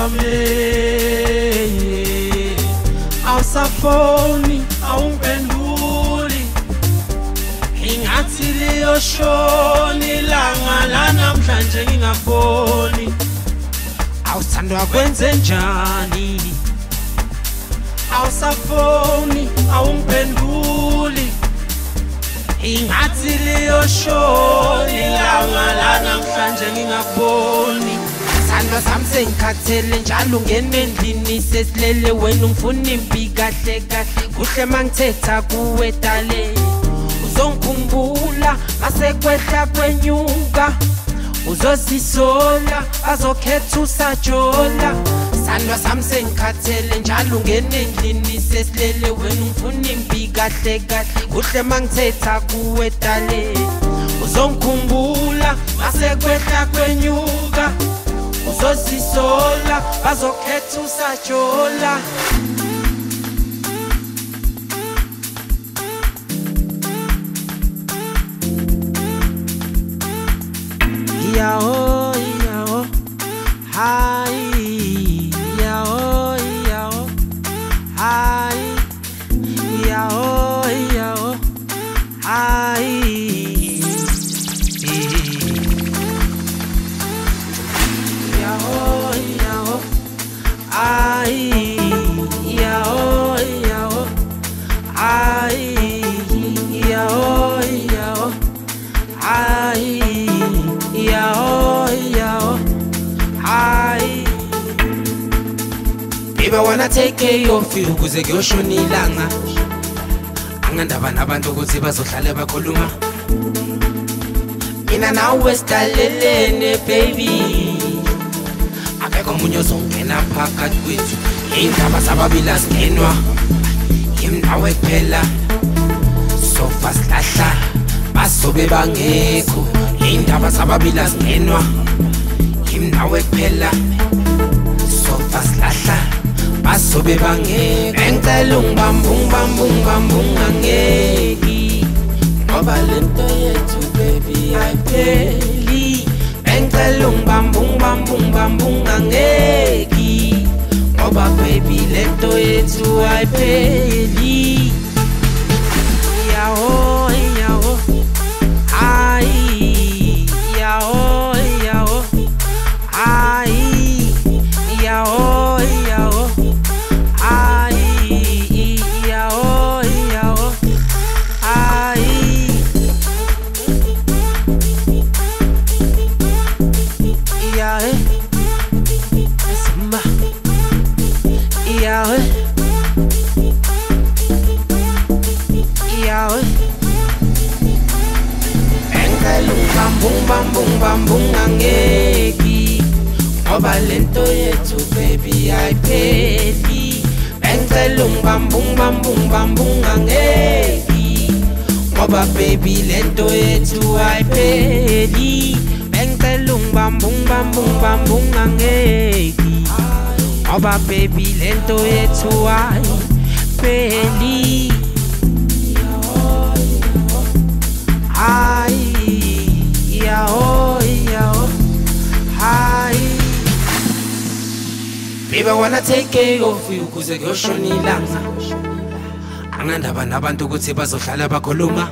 wami awusafoni awungiphenduli ingathi liyoshoni langa lanamhlanje ngingaboni awusandwa kwenze njani awusafoni awungiphenduli ingathi liyoshoni langa lanamhlanje ngingaboni sandwa sami sengikhathele njalo ngene endlini sesilele wena ungifuna impi kahle kahle kuhle mangithetha kuwe dale uzongikhumbula masekwehla kwenyuka uzosisola bazokhetha usajola sandwa sami sengikhathele njalo ngene endlini sesilele wena ungifuna impi kahle kahle kuhle mangithetha kuwe dale uzongikhumbula masekwehla kwenyuka uzosisola bazokhetha usajola yao yao hai yao yao hai yao yao hai yao yao ai yao yao ai yao yao ai yao yao ai baby I wanna take care of you kuze kuyoshona ilanga angandaba nabantu ukuthi bazohlale bakhuluma mina nawe sidalelene baby akekho umunye ozongena phakathi kwethu indaba zababili asingenwa yimi nawe kuphela sofa silahla basobe bangekho indaba zababili asingenwa yimi nawe kuphela sofa silahla basobe bangekho engicela ungibambungibambungibambunga ngeki ngoba lento yethu baby ayipheli engicela ungibambungibambungibambunga ngeki ngoba baby lento yethu ayipheli yao yao ai yao yao ai yao yao ai yao yao ai yae samba yae yae bambunga ngeki ngoba lento yethu baby ayipheli engicela ungibambungibambunga ngeki ngoba baby lento yethu ayipheli engicela ungibambungibambunga ngeki ngoba baby lento yethu ayipheli ai yao yao hai baby I wanna take care of you kuze kuyoshona ilanga angandaba nabantu ukuthi bazohlala bakhuluma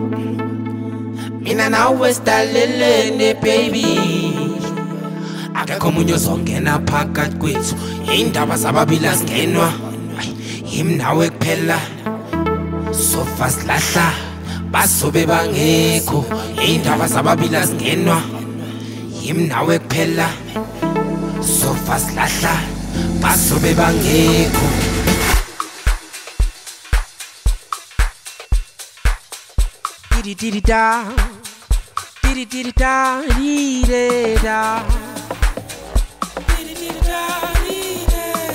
mina nawe sidalelene baby akekho umunye ozongena phakathi kwethu indaba zababili asingenwa yimi nawe kuphela sofa silahla basobe bangekho indaba zababili asingenwa yimi nawe kuphela sofa silahla basobe bangekho didi didi da didi didi da didi da didi didi da didi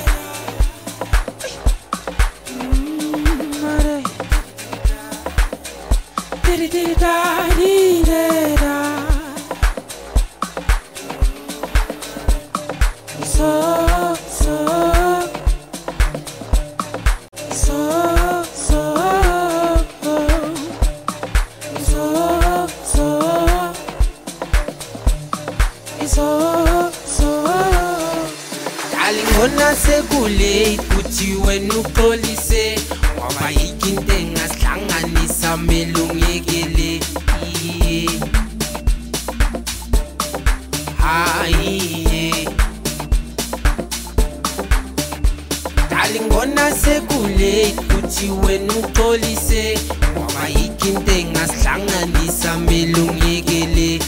da didi didi da didi da so Dalingona sekulate kuthi wena uxolise ngoba ikinto engasihlanganisa melungekele hayi Dalingona sekulate kuthi wena uxolise ngoba ikinto engasihlanganisa melungekele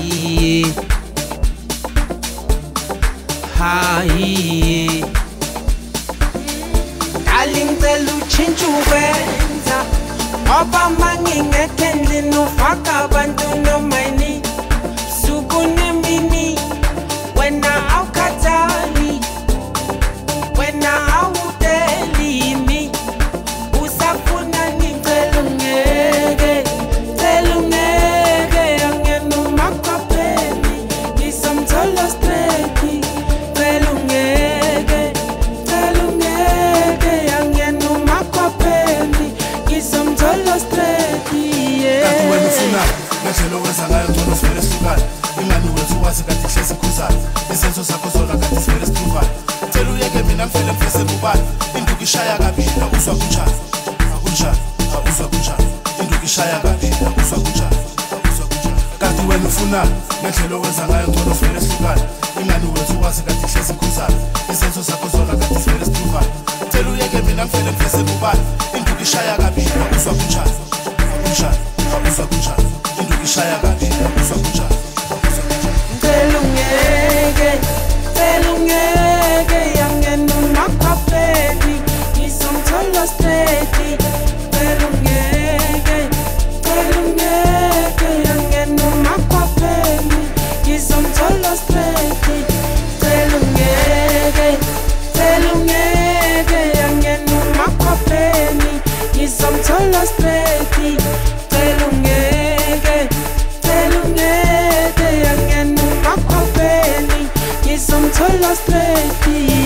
hayi Darling cela utshintshe ukwenza ngoba mangingekho endlini ufaka abantu nomayini suku nemini wena awukhathali wena awudelimi usafuna ngicela ungeke angena umakwapheni ngisomthola straight Ngelo wenza ngayo ngcono sivele sihlukane ingani wethu wathi kanti hlezi sikhuzana isenzo sakho zona kanti sivele sihlukane cela uyeke mina ngivele ngifese kubani induku ishaya kabila uzwa kunjani akunjani uzwa kunjani induku ishaya kabila uzwa kunjani kanti wena ufunani ngelo wenza ngayo ngcono sivele sihlukane ingani wethu wathi kanti hlezi sikhuzana isenzo sakho zona kanti sivele sihlukane cela uyeke mina ngivele ngifese kubani induku ishaya kabila uzwa kunjani akunjani uzwa kunjani Shaya gabi, uzwa kunjani Ngicela ungeke angena umakwapheni ngisomthola straight Ngicela ungeke angena umakwapheni ngisomthola straight Ngicela ungeke angena umakwapheni ngisomthola straight Ngicela ungeke angena umakwapheni ngisomthola straight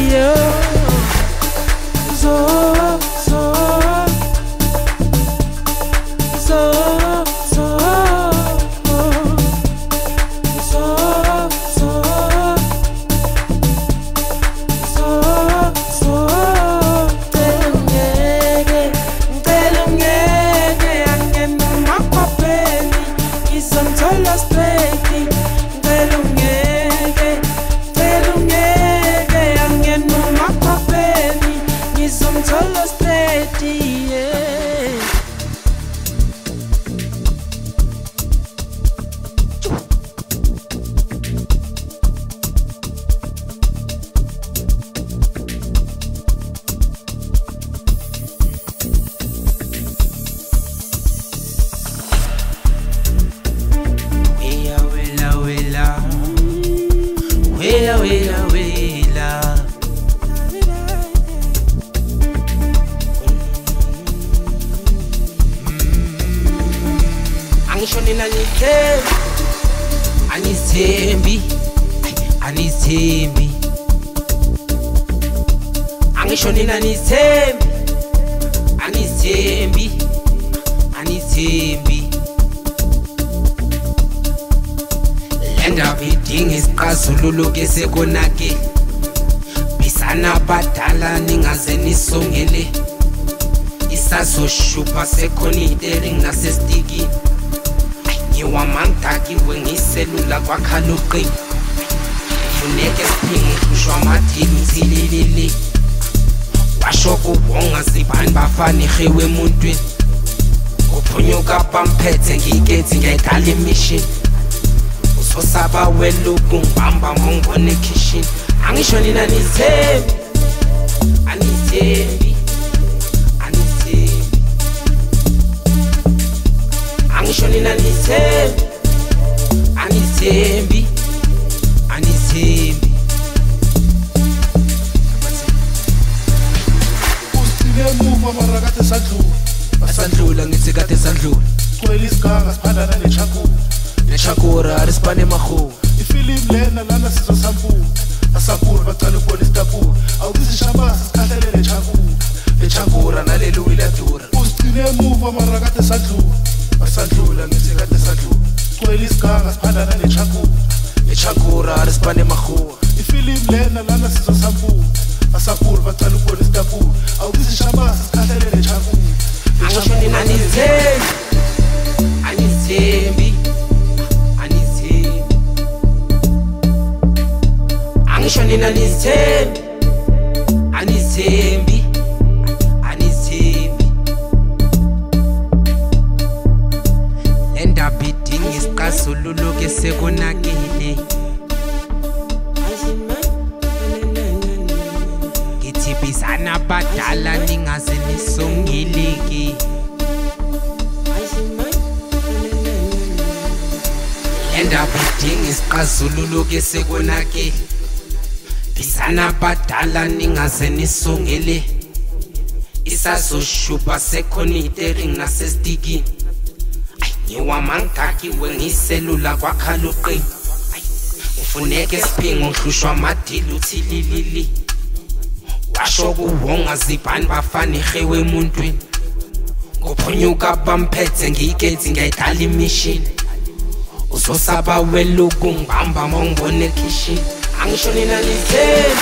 Anithembi Lendaba idinga isixazululo ke sekonake Bisana badala ningaze nisongele Isazoshupa sekonidering nasestikini Ngiwamantaki wengiselula kwakhaluqi Funeke siphinge kushwa amathini zililili Washo kubonga zibani bafana ihewe emuntwini Uphunyuka pamphethe ngikethi ngedala imission Usosaba weluku ngibamba mongone kitchen Angisho nina nithembi Anithembi Angisho nina nithembi Anithembi Ngemuva mara kade sadlula Asandlula ngithi kade sandlula Cwela isiganga siphandana nechakura arisipane mahu Ifilimu lena lana sizosampula Asapura bacala ukubona isitapula Awukuzishabasa sikhahlele nechakura nalelu iladura Usigcine emuva mara kade sadlula Asandlula ngithi kade sadlula Cwela isiganga siphandana nechakura arisipane mahu Ifilimu lena lana sizosampula nina anizithembi anizithembi le ndaba idinga isixazululo ke sekonakele ngithi bizana abadala ningaze nisongeleke le ndaba idinga isixazululo ke sekonakele bizana abadala ningaze nisongele isazoshuba seconitering nasestikini ngiwamangaki ngiselula kwakhala uqini ufuneke siphinga uhlushwa amadili uthililili washo kuwonga zibhani bafana ihewe emuntwini ngophunyuka bamphethe ngiyigezi ngiyayidala imishini uzosaba weluku ngibamba mongibona ekhishini angisho nina anizithembi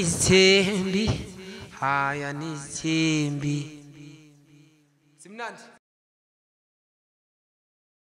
anizithembi hayi anizithembi simnandi